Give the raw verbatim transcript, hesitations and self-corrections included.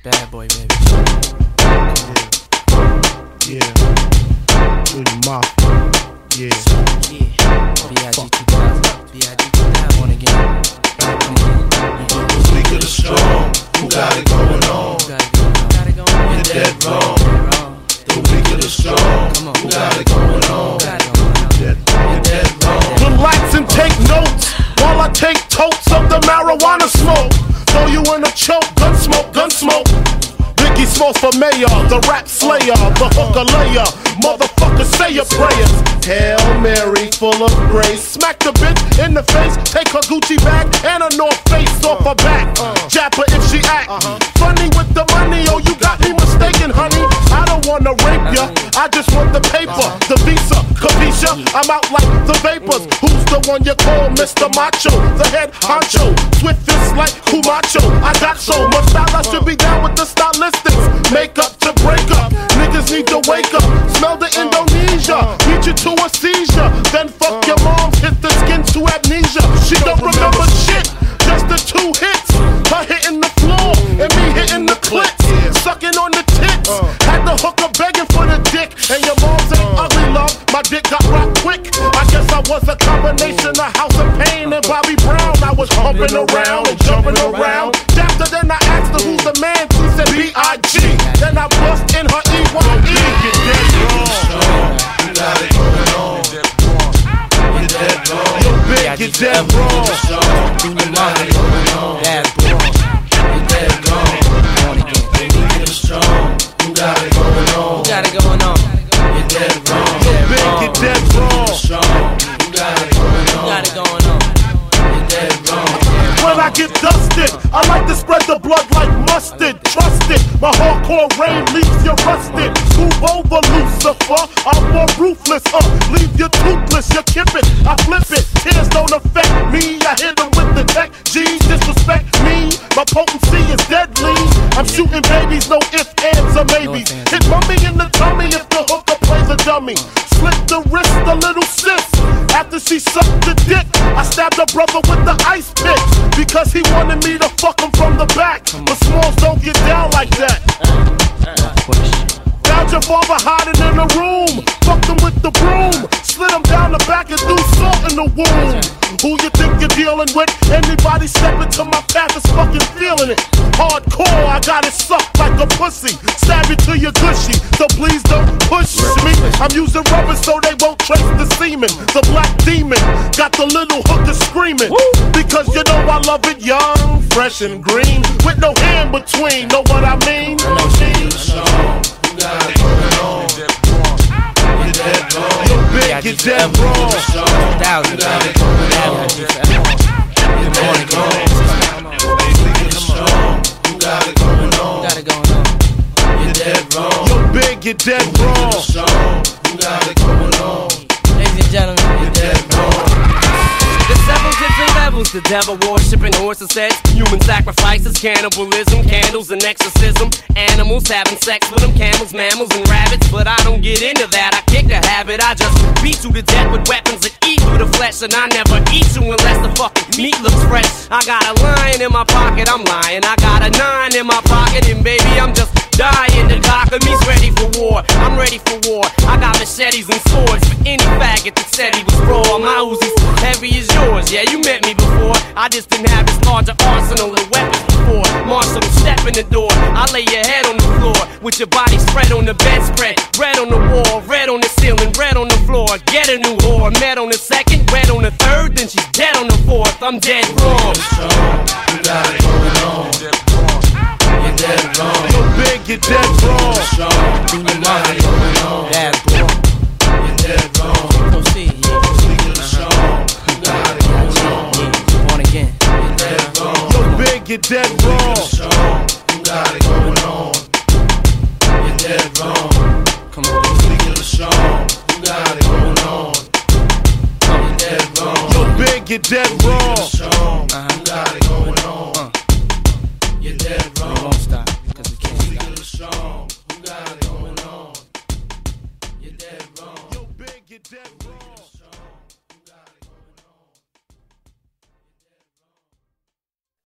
Bad boy, baby. Yeah. Yeah. With Mafia. Yeah. Yeah. B I G two thousand. B I G two thousand. One again. Come on. The weak of the strong. Who got it going on? Who got it going on? You're dead wrong. The weak of the strong. Come on. Who got it going on? Who got it going on? You're dead wrong. Relax and take notes while I take totes of the marijuana smoke. Throw you in a choke, gun smoke, gun smoke. Biggie Smalls for mayor, the rap slayer, the hooker layer. Motherfucker, say your prayers. Hail Mary, full of grace. Smack the bitch in the face, take her Gucci bag and a North Face off her back. Jap her if she act funny with the money. Oh, you got me mistaken, honey. I don't wanna rape ya, I just want the paper, the visa, capisha. I'm out like the vapors. Who's the one you call Mister Macho? The head honcho, swift is like Kumacho. I got so much style, I should be down with the stylistics. Make up to break up, niggas need to wake up. Smell the Indonesia, beat you to a seizure. Then fuck your moms, hit the skin to amnesia. She don't remember shit, just the two hits. Her hitting the floor, and me hitting the clits. Sucking on the tits, had the hooker begging for the dick. And your mom's ain't ugly, love, my dick got rocked quick. I guess I was a combination of House of Pain and Bobby Brown. I was humping around and jumping around. After then I asked her who's the man, she said B I G. Then I bust in her E Y E. You're dead wrong. You got it going on. You're dead wrong. Yo, big, you're dead wrong. Do the money. Bad boy. You're dead wrong. Born again. You're strong. You got it going on. Who got it going on? You're dead wrong. Yo, big, you're dead wrong. Strong. You got it going Who on. got it going on? You're dead wrong. When I get dusted, I like to spread the blood like mustard. Trust it, my hardcore rain leaves you rusted. Move over, Lucifer, I'm more ruthless. Uh, leave you toothless, you kip it, I flip it. Tears don't affect me, I hit them with the tech. G, disrespect me, my potency is deadly. I'm shooting babies, no ifs, ands, or maybes. Hit mummy in the tummy if the hooker plays a dummy. Slit the wrist, a little sis. After she sucked the dick, I stabbed her brother with the ice pick. Because he wanted me to fuck him from the back. But Smalls don't get down like that. Found your father hiding in the room. Fucked him with the broom. Slid him down the back and threw salt in the womb. Who you think you're dealing with? Anybody step into my path is fucking feeling it. Hardcore, I got it sucked like a pussy. Stab you to your gushy, so please don't push me. I'm using rubber so they won't trace the semen. The black demon got the little hooker screaming. Because you know I love it young, fresh and green, with no hand between. Know what I mean? You're strong. You got it going on. You're dead wrong. You're big, you're dead wrong. Thousand. You got it going on. You're dead wrong. You're strong. You got it going on. Got it going on. You're dead wrong. You're big, you're dead wrong. You're strong. You got it going on. Ladies and gentlemen, You're dead wrong. The seven different levels, the devil worshiping horses heads, human sacrifices, cannibalism, candles and exorcism, animals having sex with them, camels, mammals and rabbits. But I don't get into that, I kick the habit. I just beat you to death with weapons that eat through the flesh, and I never eat you unless the fucking meat looks fresh. I got a lion in my pocket, I'm lying. I got a nine in my pocket, and baby I'm just dying. The cock of me's ready for war, I'm ready for war. I got machetes and swords for any faggot that said he was raw. My Uzi's heavy as yours, yeah, you met me before. I just didn't have this larger arsenal of weapons before. Marshall, step in the door, I lay your head on the floor with your body spread on the bedspread. Red on the wall, red on the ceiling, red on the floor. Get a new whore, met on the second, red on the third, then she's dead on the fourth. I'm dead wrong. You got it going on. You're dead wrong. You're big, you're dead wrong. You got it going on. bad boy. You're dead wrong. Proceed, yeah. You're strong. You got it going on. Yeah, born again. You're dead wrong. You're big, you're dead wrong. You're strong. You got it going on. You're dead wrong. Come on. You're strong. You got it going on. You're dead wrong. You're big, you're dead wrong. You're strong.